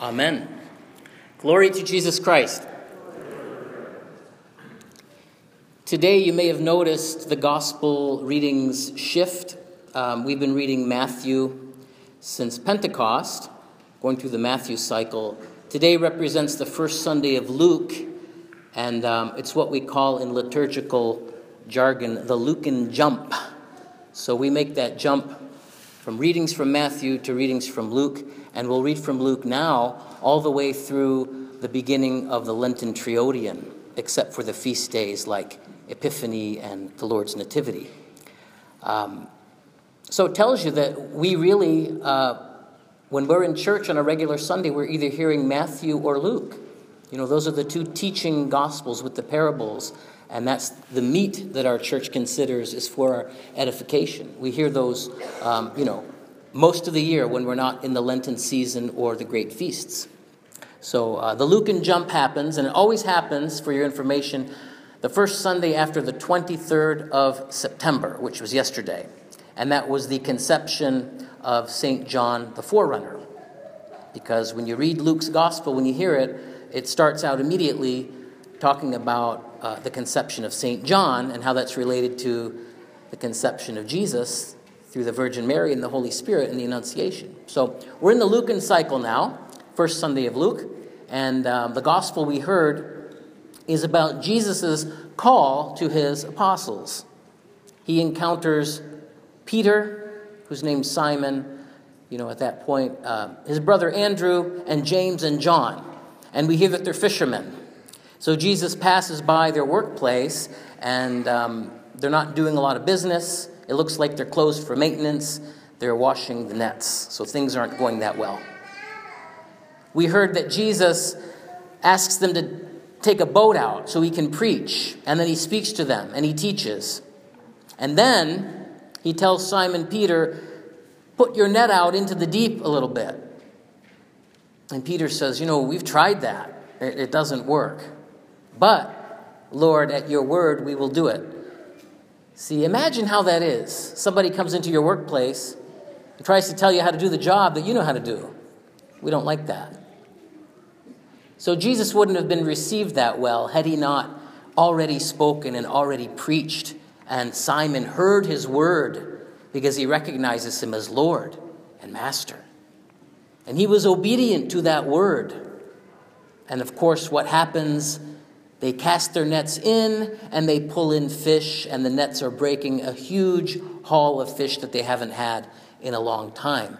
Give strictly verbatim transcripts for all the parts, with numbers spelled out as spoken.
Amen. Glory to Jesus Christ. Today you may have noticed the gospel readings shift. Um, we've been reading Matthew since Pentecost, going through the Matthew cycle. Today represents the first Sunday of Luke, and um, it's what we call in liturgical jargon the Lucan jump. So we make that jump from readings from Matthew to readings from Luke, and we'll read from Luke now all the way through the beginning of the Lenten Triodion, except for the feast days like Epiphany and the Lord's Nativity. Um, so it tells you that we really, uh, when we're in church on a regular Sunday, we're either hearing Matthew or Luke. You know, those are the two teaching gospels with the parables, and that's the meat that our church considers is for our edification. We hear those, um, you know, most of the year when we're not in the Lenten season or the great feasts. So uh, the Lucan jump happens, and it always happens, for your information, the first Sunday after the twenty-third of September, which was yesterday. And that was the conception of Saint John the Forerunner. Because when you read Luke's gospel, when you hear it, it starts out immediately talking about uh, the conception of Saint John and how that's related to the conception of Jesus through the Virgin Mary and the Holy Spirit in the Annunciation. So we're in the Lucan cycle now, first Sunday of Luke, and um, the gospel we heard is about Jesus' call to his apostles. He encounters Peter, who's named Simon, you know, at that point, uh, his brother Andrew, and James and John. And we hear that they're fishermen. So Jesus passes by their workplace, and um, they're not doing a lot of business. It looks like they're closed for maintenance. They're washing the nets, so things aren't going that well. We heard that Jesus asks them to take a boat out so he can preach, and then he speaks to them, and he teaches. And then he tells Simon Peter, put your net out into the deep a little bit. And Peter says, you know, we've tried that. It, it doesn't work. But, Lord, at your word, we will do it. See, imagine how that is. Somebody comes into your workplace and tries to tell you how to do the job that you know how to do. We don't like that. So Jesus wouldn't have been received that well had he not already spoken and already preached. And Simon heard his word because he recognizes him as Lord and Master. And he was obedient to that word. And of course, what happens? They cast their nets in, and they pull in fish, and the nets are breaking, a huge haul of fish that they haven't had in a long time.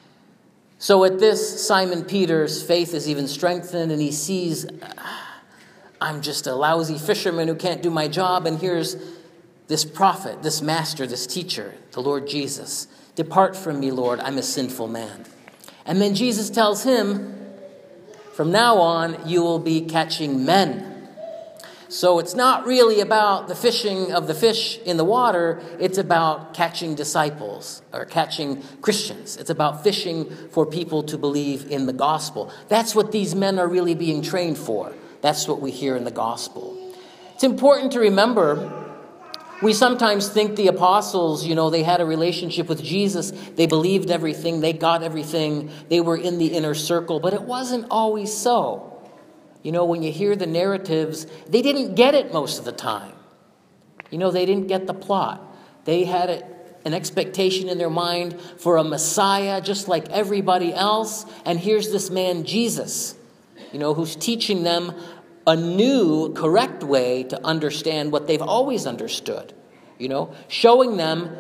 So at this, Simon Peter's faith is even strengthened, and he sees, I'm just a lousy fisherman who can't do my job, and here's this prophet, this master, this teacher, the Lord Jesus. Depart from me, Lord, I'm a sinful man. And then Jesus tells him, from now on, you will be catching men. So it's not really about the fishing of the fish in the water. It's about catching disciples or catching Christians. It's about fishing for people to believe in the gospel. That's what these men are really being trained for. That's what we hear in the gospel. It's important to remember, we sometimes think the apostles, you know, they had a relationship with Jesus. They believed everything. They got everything. They were in the inner circle. But it wasn't always so. You know, when you hear the narratives, they didn't get it most of the time. You know, they didn't get the plot. They had a, an expectation in their mind for a Messiah just like everybody else. And here's this man, Jesus, you know, who's teaching them a new, correct way to understand what they've always understood. You know, showing them,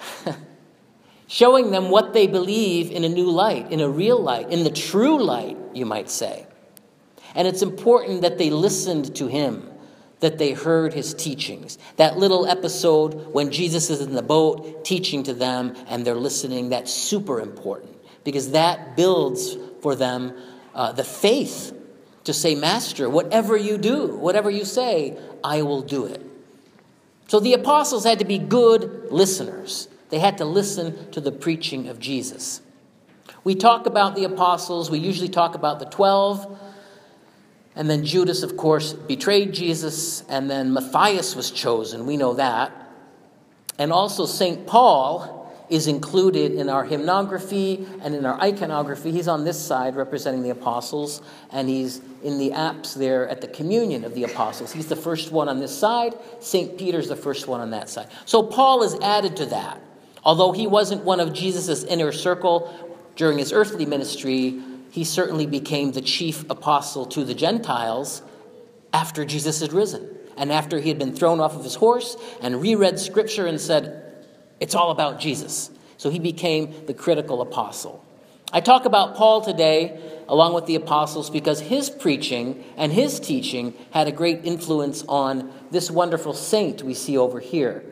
showing them what they believe in a new light, in a real light, in the true light, you might say. And it's important that they listened to him, that they heard his teachings. That little episode when Jesus is in the boat teaching to them and they're listening, that's super important because that builds for them uh, the faith to say, Master, whatever you do, whatever you say, I will do it. So the apostles had to be good listeners. They had to listen to the preaching of Jesus. We talk about the apostles. We usually talk about the twelve. And then Judas, of course, betrayed Jesus. And then Matthias was chosen. We know that. And also Saint Paul is included in our hymnography and in our iconography. He's on this side representing the apostles, and he's in the apse there at the communion of the apostles. He's the first one on this side. Saint Peter's the first one on that side. So Paul is added to that. Although he wasn't one of Jesus' inner circle during his earthly ministry, he certainly became the chief apostle to the Gentiles after Jesus had risen. And after he had been thrown off of his horse and reread Scripture and said, it's all about Jesus. So he became the critical apostle. I talk about Paul today along with the apostles because his preaching and his teaching had a great influence on this wonderful saint we see over here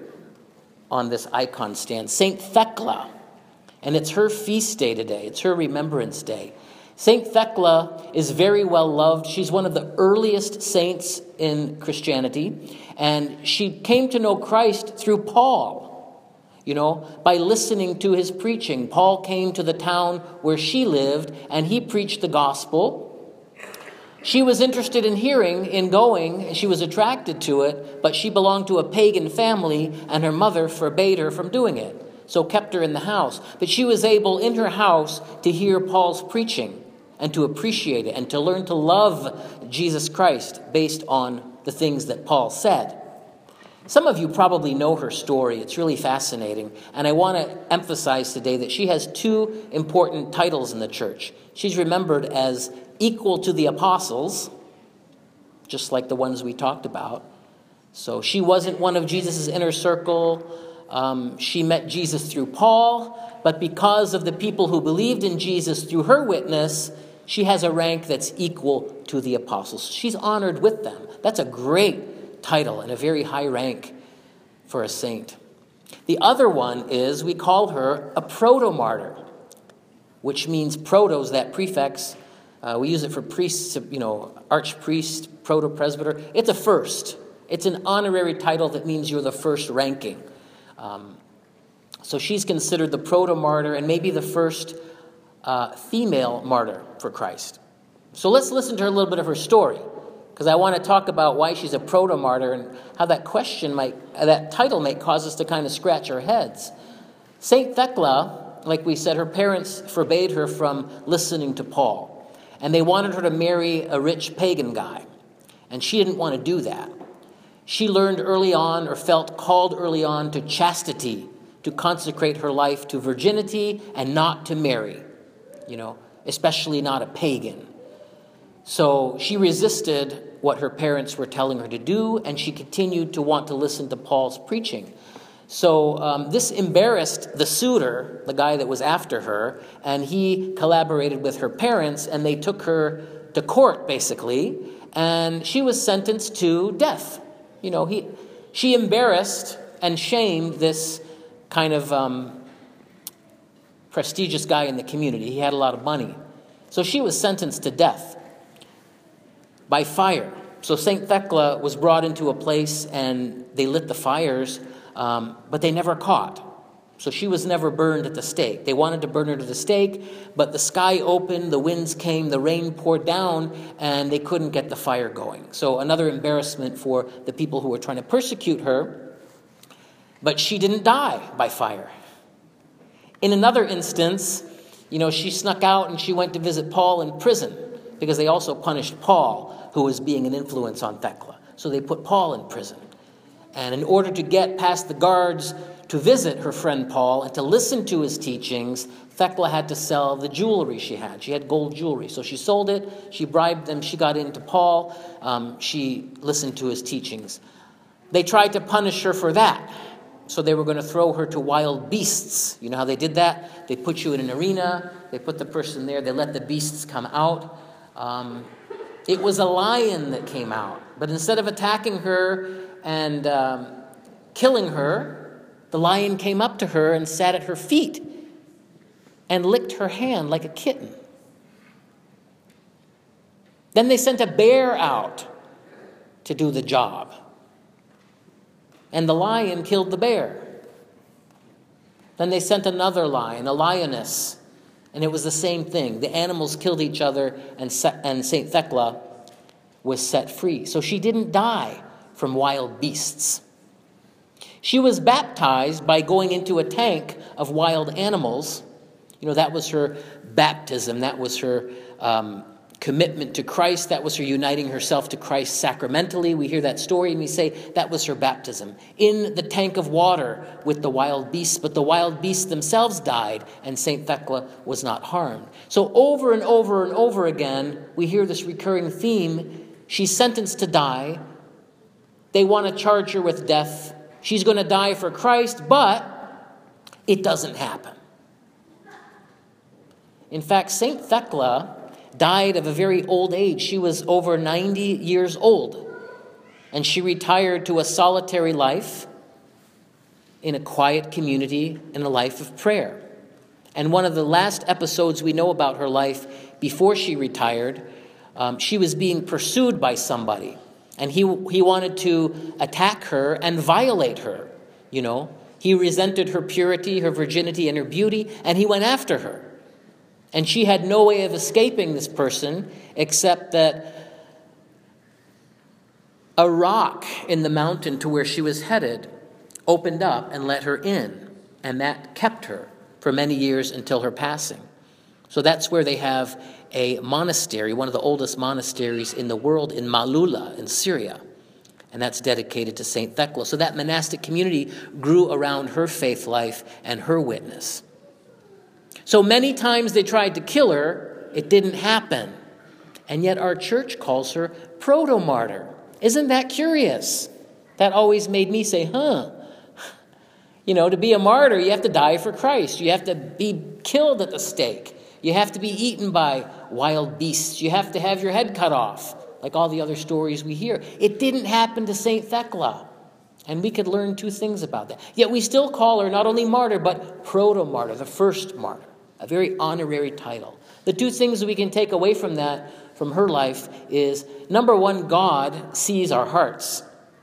on this icon stand, Saint Thecla. And it's her feast day today. It's her remembrance day. Saint Thecla is very well loved. She's one of the earliest saints in Christianity. And she came to know Christ through Paul. You know, by listening to his preaching. Paul came to the town where she lived, and he preached the gospel. She was interested in hearing, in going, and she was attracted to it, but she belonged to a pagan family, and her mother forbade her from doing it, so kept her in the house. But she was able, in her house, to hear Paul's preaching, and to appreciate it, and to learn to love Jesus Christ based on the things that Paul said. Some of you probably know her story. It's really fascinating. And I want to emphasize today that she has two important titles in the church. She's remembered as equal to the apostles, just like the ones we talked about. So she wasn't one of Jesus' inner circle. Um, she met Jesus through Paul. But because of the people who believed in Jesus through her witness, she has a rank that's equal to the apostles. She's honored with them. That's a great title and a very high rank for a saint. The other one is, we call her a proto-martyr, which means protos, that prefix. Uh, we use it for priests, you know, archpriest, proto-presbyter. It's a first. It's an honorary title that means you're the first ranking. Um, so she's considered the proto-martyr and maybe the first uh, female martyr for Christ. So let's listen to a little bit of her story, because I want to talk about why she's a proto-martyr and how that question might, that title might cause us to kind of scratch our heads. Saint Thecla, like we said, her parents forbade her from listening to Paul. And they wanted her to marry a rich pagan guy. And she didn't want to do that. She learned early on, or felt called early on, to chastity, to consecrate her life to virginity and not to marry, you know, especially not a pagan. So she resisted what her parents were telling her to do, and she continued to want to listen to Paul's preaching. So um, this embarrassed the suitor, the guy that was after her, and he collaborated with her parents, and they took her to court, basically, and she was sentenced to death. You know, he, she embarrassed and shamed this kind of um, prestigious guy in the community. He had a lot of money. So she was sentenced to death by fire. So Saint Thecla was brought into a place and they lit the fires, um, but they never caught. So she was never burned at the stake. They wanted to burn her to the stake, but the sky opened, the winds came, the rain poured down, and they couldn't get the fire going. So another embarrassment for the people who were trying to persecute her. But she didn't die by fire. In another instance, you know, she snuck out and she went to visit Paul in prison, because they also punished Paul, who was being an influence on Thecla. So they put Paul in prison. And in order to get past the guards to visit her friend Paul and to listen to his teachings, Thecla had to sell the jewelry she had. She had gold jewelry. So she sold it, she bribed them, she got into Paul, um, she listened to his teachings. They tried to punish her for that. So they were going to throw her to wild beasts. You know how they did that? They put you in an arena, they put the person there, they let the beasts come out. Um, it was a lion that came out. But instead of attacking her and um, killing her, the lion came up to her and sat at her feet and licked her hand like a kitten. Then they sent a bear out to do the job. And the lion killed the bear. Then they sent another lion, a lioness, and it was the same thing. The animals killed each other, and Saint Thecla was set free. So she didn't die from wild beasts. She was baptized by going into a tank of wild animals. You know, that was her baptism. That was her um, commitment to Christ. That was her uniting herself to Christ sacramentally. We hear that story and we say that was her baptism. In the tank of water with the wild beasts, but the wild beasts themselves died and Saint Thecla was not harmed. So over and over and over again, we hear this recurring theme. She's sentenced to die. They want to charge her with death. She's going to die for Christ, but it doesn't happen. In fact, Saint Thecla died of a very old age. She was over ninety years old, and she retired to a solitary life in a quiet community in a life of prayer. And one of the last episodes we know about her life before she retired, um, she was being pursued by somebody, and he he wanted to attack her and violate her, you know. He resented her purity, her virginity, and her beauty, and he went after her. And she had no way of escaping this person except that a rock in the mountain to where she was headed opened up and let her in. And that kept her for many years until her passing. So that's where they have a monastery, one of the oldest monasteries in the world, in Malula in Syria. And that's dedicated to Saint Thecla. So that monastic community grew around her faith life and her witness. So many times they tried to kill her, it didn't happen. And yet our church calls her proto-martyr. Isn't that curious? That always made me say, huh. You know, to be a martyr, you have to die for Christ. You have to be killed at the stake. You have to be eaten by wild beasts. You have to have your head cut off, like all the other stories we hear. It didn't happen to Saint Thecla. And we could learn two things about that. Yet we still call her not only martyr, but proto-martyr, the first martyr. A very honorary title. The two things that we can take away from that, from her life, is number one, God sees our hearts.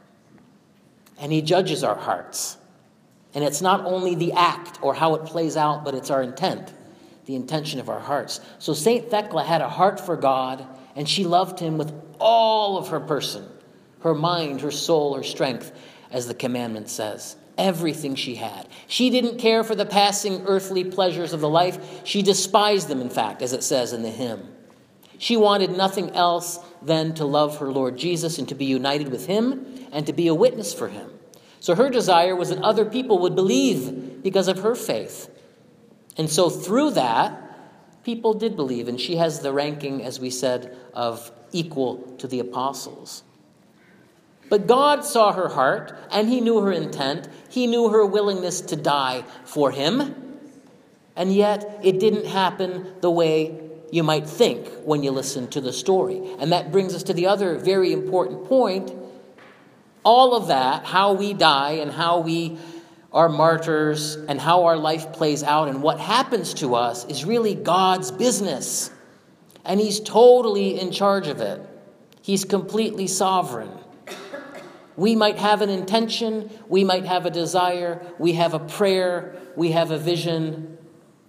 And he judges our hearts. And it's not only the act or how it plays out, but it's our intent, the intention of our hearts. So Saint Thecla had a heart for God, and she loved him with all of her person, her mind, her soul, her strength, as the commandment says. Everything she had. She didn't care for the passing earthly pleasures of the life. She despised them, in fact, as it says in the hymn. She wanted nothing else than to love her Lord Jesus and to be united with him and to be a witness for him. So her desire was that other people would believe because of her faith. And so through that, people did believe. And she has the ranking, as we said, of equal to the apostles. But God saw her heart, and he knew her intent. He knew her willingness to die for him. And yet, it didn't happen the way you might think when you listen to the story. And that brings us to the other very important point. All of that, how we die and how we are martyrs and how our life plays out and what happens to us is really God's business. And he's totally in charge of it. He's completely sovereign. We might have an intention, we might have a desire, we have a prayer, we have a vision.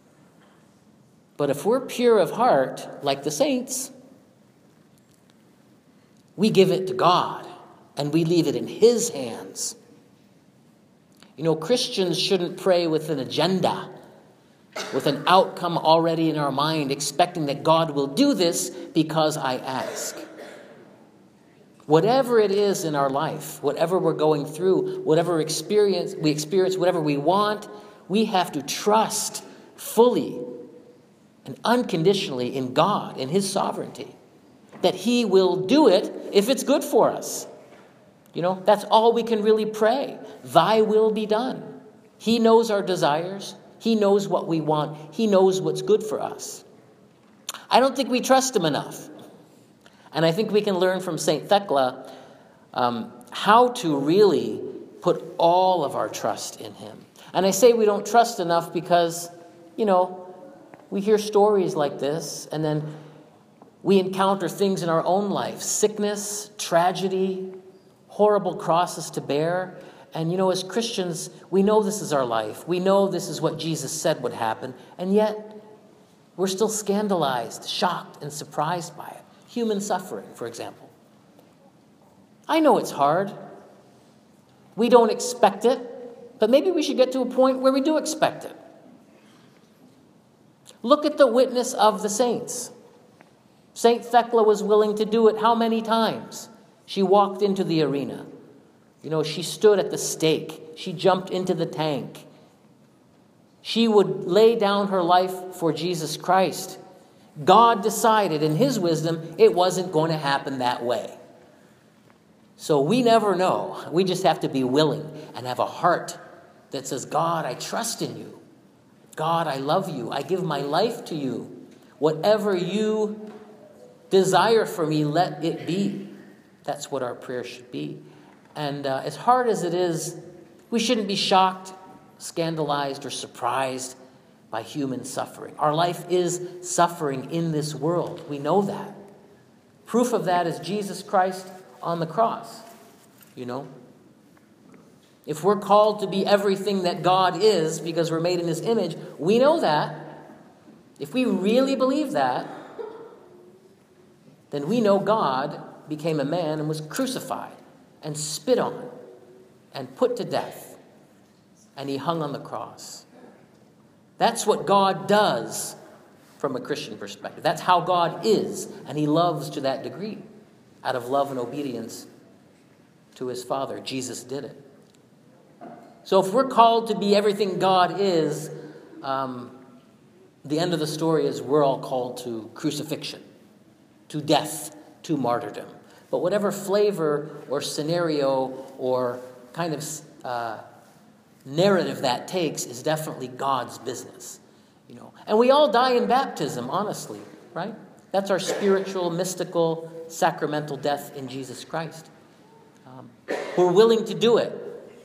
But if we're pure of heart, like the saints, we give it to God and we leave it in his hands. You know, Christians shouldn't pray with an agenda, with an outcome already in our mind, expecting that God will do this because I ask. Whatever it is in our life, whatever we're going through, whatever experience we experience, whatever we want, we have to trust fully and unconditionally in God, in his sovereignty, that he will do it if it's good for us. You know, that's all we can really pray. Thy will be done. He knows our desires. He knows what we want. He knows what's good for us. I don't think we trust him enough. And I think we can learn from Saint Thecla um, how to really put all of our trust in him. And I say we don't trust enough because, you know, we hear stories like this and then we encounter things in our own life, sickness, tragedy, horrible crosses to bear. And, you know, as Christians, we know this is our life. We know this is what Jesus said would happen. And yet, we're still scandalized, shocked, and surprised by it. Human suffering, for example. I know it's hard. We don't expect it. But maybe we should get to a point where we do expect it. Look at the witness of the saints. Saint Thecla was willing to do it how many times? She walked into the arena. You know, she stood at the stake. She jumped into the tank. She would lay down her life for Jesus Christ. God decided in his wisdom it wasn't going to happen that way. So we never know. We just have to be willing and have a heart that says, God, I trust in you. God, I love you. I give my life to you. Whatever you desire for me, let it be. That's what our prayer should be. And uh, as hard as it is, we shouldn't be shocked, scandalized, or surprised by human suffering. Our life is suffering in this world. We know that. Proof of that is Jesus Christ on the cross, you know. If we're called to be everything that God is because we're made in his image, we know that. If we really believe that, then we know God became a man and was crucified and spit on and put to death. And he hung on the cross. That's what God does from a Christian perspective. That's how God is. And he loves to that degree. Out of love and obedience to his Father, Jesus did it. So if we're called to be everything God is, um, the end of the story is we're all called to crucifixion, to death, to martyrdom. But whatever flavor or scenario or kind of uh, narrative that takes is definitely God's business, you know. And we all die in baptism, honestly, right? That's our spiritual, mystical, sacramental death in Jesus Christ. Um, we're willing to do it.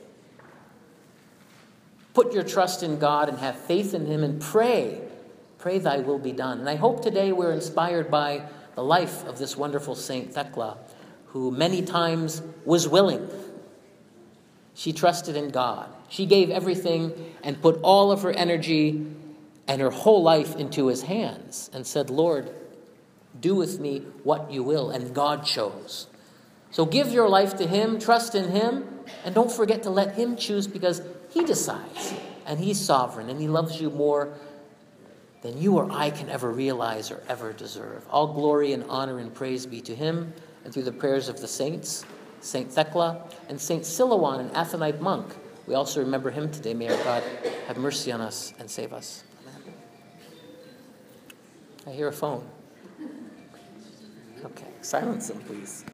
Put your trust in God and have faith in him and pray. Pray thy will be done. And I hope today we're inspired by the life of this wonderful Saint Thecla, who many times was willing. She trusted in God. She gave everything and put all of her energy and her whole life into his hands and said, Lord, do with me what you will. And God chose. So give your life to him, trust in him, and don't forget to let him choose because he decides. And he's sovereign and he loves you more than you or I can ever realize or ever deserve. All glory and honor and praise be to him, and through the prayers of the saints, Saint Thecla and Saint Silouan, an Athonite monk. We also remember him today. May our God have mercy on us and save us. Amen. I hear a phone. Okay, silence him, please.